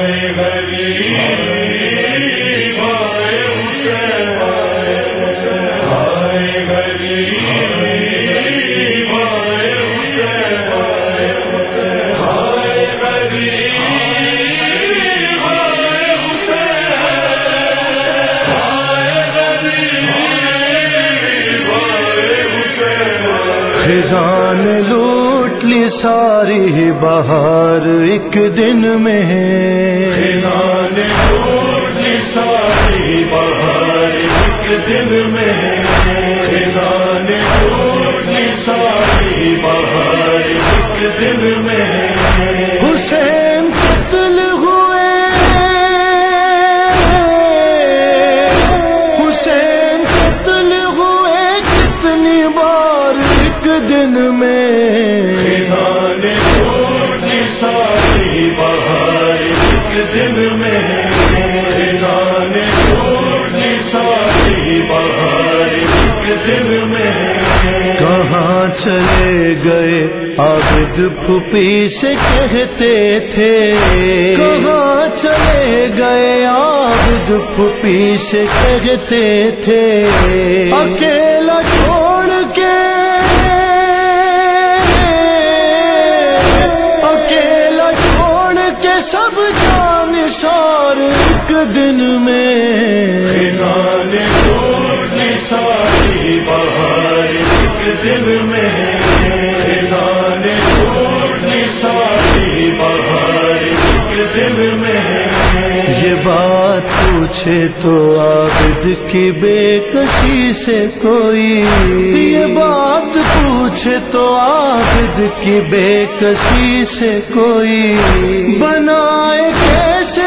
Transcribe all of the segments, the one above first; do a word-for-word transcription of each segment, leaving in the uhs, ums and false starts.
خزاں نے لوٹ لی ساری بہار ایک دن میں ہے، خزاں نے لوٹ لی ساری بہار ایک دن میں ہے، خزاں نے لوٹ لی ساری بہار ایک دن میں ہے۔ حسین قتل ہوئے، حسین قتل ہوئے کتنی بار ایک دن میں، خزاں نے لوٹ لی ساری بہار ایک دن میں ہے، خزاں نے لوٹ لی ساری بہار ایک دن میں ہے۔ کہاں چلے گئے عابد پھوپھی سے کہتے تھے، کہاں چلے گئے عابد پھوپھی سے کہتے تھے، اکیلا چھوڑ کے اکیلا چھوڑ کے سب جان سار ایک دن میں، خزاں نے لوٹ لی ساری بہار ایک دن میں ہے، خزاں نے لوٹ لی ساری بہار ایک دن میں ہے۔ یہ بات پوچھے تو عابد کی بے کسی سے کوئی، یہ بات پوچھے تو عابد کی بے کسی سے کوئی، بنائے کیسے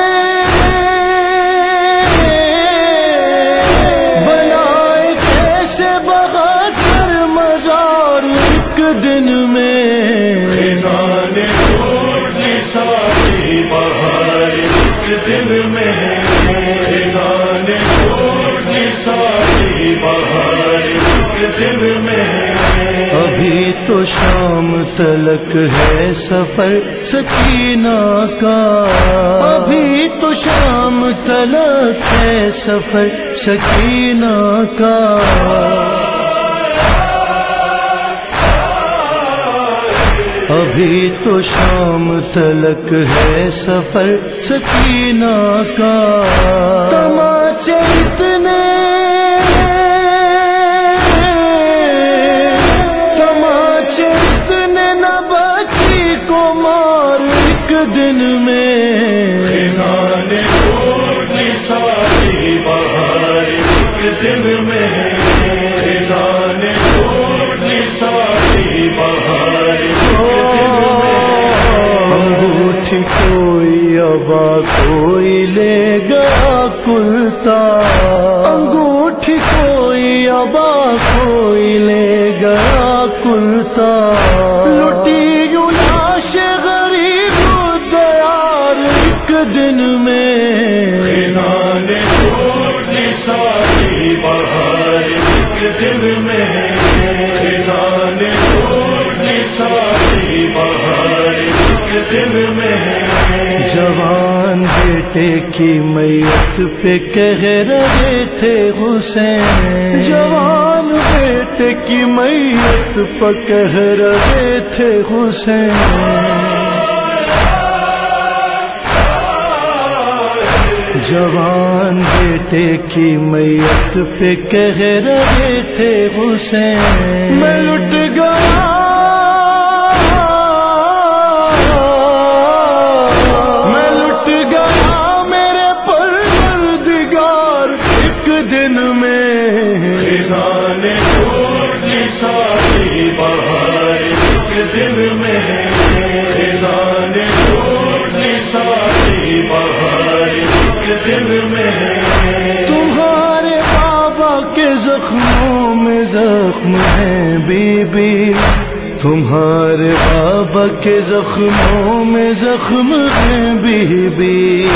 بنائے کیسے بہتر مزار ایک دن میں، خزاں نے لوٹ لی ساری بہار ایک دن میں ہے، خزاں نے لوٹ لی ساری بہار ایک دن میں ہے۔ ابھی تو شام تلک ہے سفر سکینہ کا، ابھی تو شام تلک ہے سفر سکینہ کا، ابھی تو شام تلک ہے سفر سکینہ کا، تماچے اتنے تماچے اتنے نہ بچی کو مار ایک دن میں، خزاں نے لوٹ لی ساری بہار ایک دن میں ہے، خزاں نے لوٹ لی ساری بہار ایک دن میں ہے۔ انگوٹھی کوئی ابا کوئی لے گیا کلتا، انگوٹھی کوئی ابا کوئی لے گیا کلتا، لٹی یوں لاش غریب دیار ایک دن میں، خزاں نے لوٹ لی ساری بہار ایک دن میں ہے، خزاں نے لوٹ لی ساری بہار ایک دن میں ہے۔ جوان بیٹے کی میت پہ کہہ رہے تھے حسین، جوان بیٹے کی میت پہ کہہ رہے تھے حسین، جوان بیٹے کی میت پہ کہہ رہے تھے حسین، میں لٹ گیا میں لٹ گیا میرے پروردگار ایک دن میں، خزاں نے لوٹ لی ساری بہار ایک دن میں ہے، خزاں نے لوٹ لی ساری بہار ایک دن میں ہے۔ تمہارے بابا کے زخموں میں زخم ہے بی بی، تمہارے بابا کے زخموں میں زخم ہے بی بی،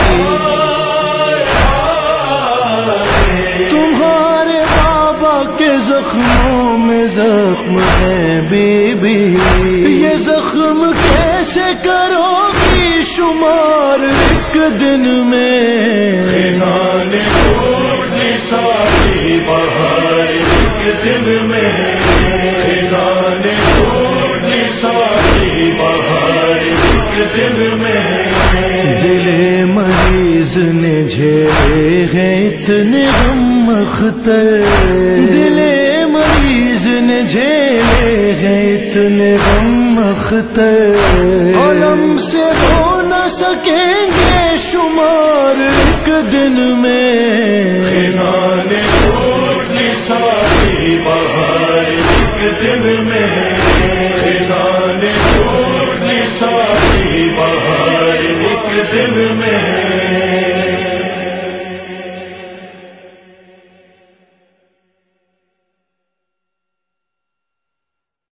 تمہارے بابا کے زخموں میں زخم ہے بی بی، یہ زخم کیسے کرو گی شمار ایک دن میں خزان ٹوٹ ساری بہار ایک دن میں خزان ٹوٹ ساری بہار ایک دن میں دل مریض نے جھیلے ہیں اتنے غم اختر دل مریض نے جھیلے ہیں اتنے غم اختر علم سے ہو نہ سکیں گے شمار ایک دن میں خزان